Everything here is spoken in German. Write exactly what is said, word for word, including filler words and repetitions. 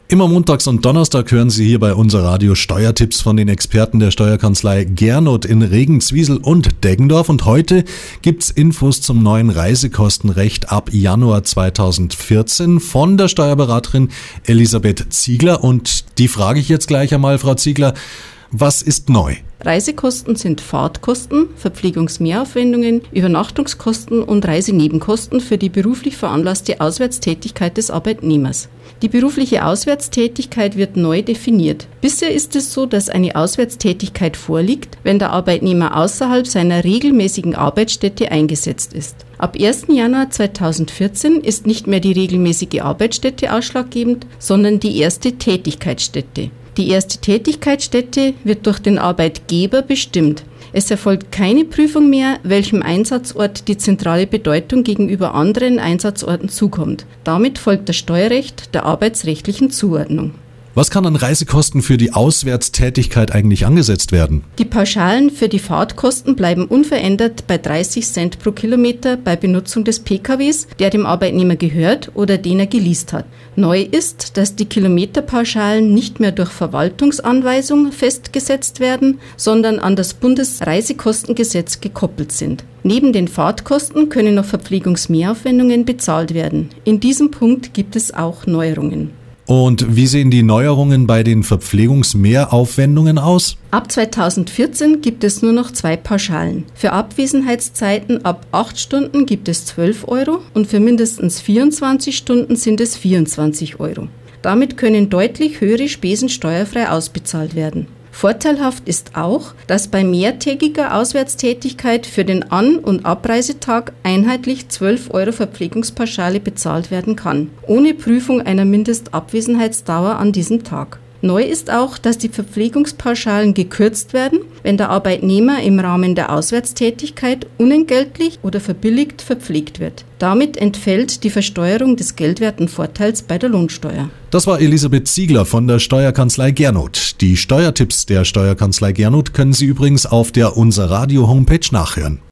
Immer montags und Donnerstag hören Sie hier bei unser Radio Steuertipps von den Experten der Steuerkanzlei Gernot in Regenswiesel und Deggendorf. Und heute gibt's Infos zum neuen Reisekostenrecht ab Januar zweitausendvierzehn von der Steuerberaterin Elisabeth Ziegler. Und die frage ich jetzt gleich einmal, Frau Ziegler, was ist neu? Reisekosten sind Fahrtkosten, Verpflegungsmehraufwendungen, Übernachtungskosten und Reisenebenkosten für die beruflich veranlasste Auswärtstätigkeit des Arbeitnehmers. Die berufliche Auswärtstätigkeit wird neu definiert. Bisher ist es so, dass eine Auswärtstätigkeit vorliegt, wenn der Arbeitnehmer außerhalb seiner regelmäßigen Arbeitsstätte eingesetzt ist. Ab ersten Januar zweitausendvierzehn ist nicht mehr die regelmäßige Arbeitsstätte ausschlaggebend, sondern die erste Tätigkeitsstätte. Die erste Tätigkeitsstätte wird durch den Arbeitgeber bestimmt. Es erfolgt keine Prüfung mehr, welchem Einsatzort die zentrale Bedeutung gegenüber anderen Einsatzorten zukommt. Damit folgt das Steuerrecht der arbeitsrechtlichen Zuordnung. Was kann an Reisekosten für die Auswärtstätigkeit eigentlich angesetzt werden? Die Pauschalen für die Fahrtkosten bleiben unverändert bei dreißig Cent pro Kilometer bei Benutzung des P K Ws, der dem Arbeitnehmer gehört oder den er geleast hat. Neu ist, dass die Kilometerpauschalen nicht mehr durch Verwaltungsanweisung festgesetzt werden, sondern an das Bundesreisekostengesetz gekoppelt sind. Neben den Fahrtkosten können noch Verpflegungsmehraufwendungen bezahlt werden. In diesem Punkt gibt es auch Neuerungen. Und wie sehen die Neuerungen bei den Verpflegungsmehraufwendungen aus? Ab zweitausendvierzehn gibt es nur noch zwei Pauschalen. Für Abwesenheitszeiten ab acht Stunden gibt es zwölf Euro und für mindestens vierundzwanzig Stunden sind es vierundzwanzig Euro. Damit können deutlich höhere Spesen steuerfrei ausbezahlt werden. Vorteilhaft ist auch, dass bei mehrtägiger Auswärtstätigkeit für den An- und Abreisetag einheitlich zwölf Euro Verpflegungspauschale bezahlt werden kann, ohne Prüfung einer Mindestabwesenheitsdauer an diesem Tag. Neu ist auch, dass die Verpflegungspauschalen gekürzt werden, wenn der Arbeitnehmer im Rahmen der Auswärtstätigkeit unentgeltlich oder verbilligt verpflegt wird. Damit entfällt die Versteuerung des geldwerten Vorteils bei der Lohnsteuer. Das war Elisabeth Ziegler von der Steuerkanzlei Gernot. Die Steuertipps der Steuerkanzlei Gernot können Sie übrigens auf der Unser Radio Homepage nachhören.